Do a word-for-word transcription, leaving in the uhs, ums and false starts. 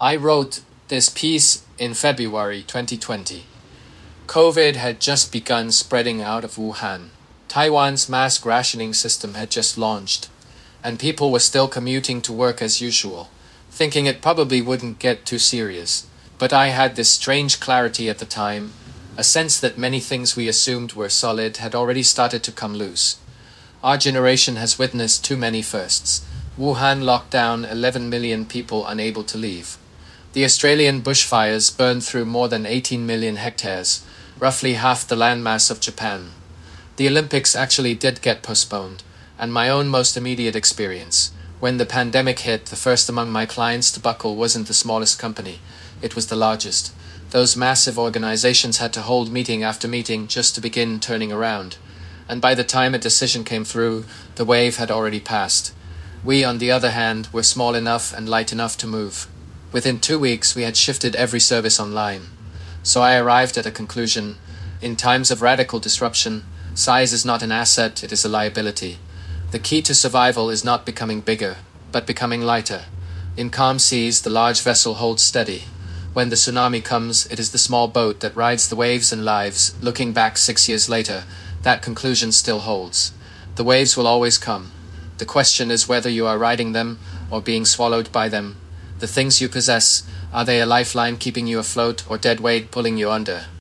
I wrote this piece in February twenty twenty. COVID had just begun spreading out of Wuhan. Taiwan's mask rationing system had just launched, and people were still commuting to work as usual, thinking it probably wouldn't get too serious. But I had this strange clarity at the time, a sense that many things we assumed were solid had already started to come loose. Our generation has witnessed too many firsts. Wuhan locked down eleven million people unable to leave. The Australian bushfires burned through more than eighteen million hectares, roughly half the landmass of Japan. The Olympics actually did get postponed, and my own most immediate experience. When the pandemic hit, the first among my clients to buckle wasn't the smallest company, it was the largest. Those massive organizations had to hold meeting after meeting just to begin turning around. And by the time a decision came through, the wave had already passed. We, on the other hand, were small enough and light enough to move. Within two weeks, we had shifted every service online. So I arrived at a conclusion. In times of radical disruption, size is not an asset, it is a liability. The key to survival is not becoming bigger, but becoming lighter. In calm seas, the large vessel holds steady. When the tsunami comes, it is the small boat that rides the waves and lives. Looking back six years later, that conclusion still holds. The waves will always come. The question is whether you are riding them or being swallowed by them. The things you possess, are they a lifeline keeping you afloat or dead weight pulling you under?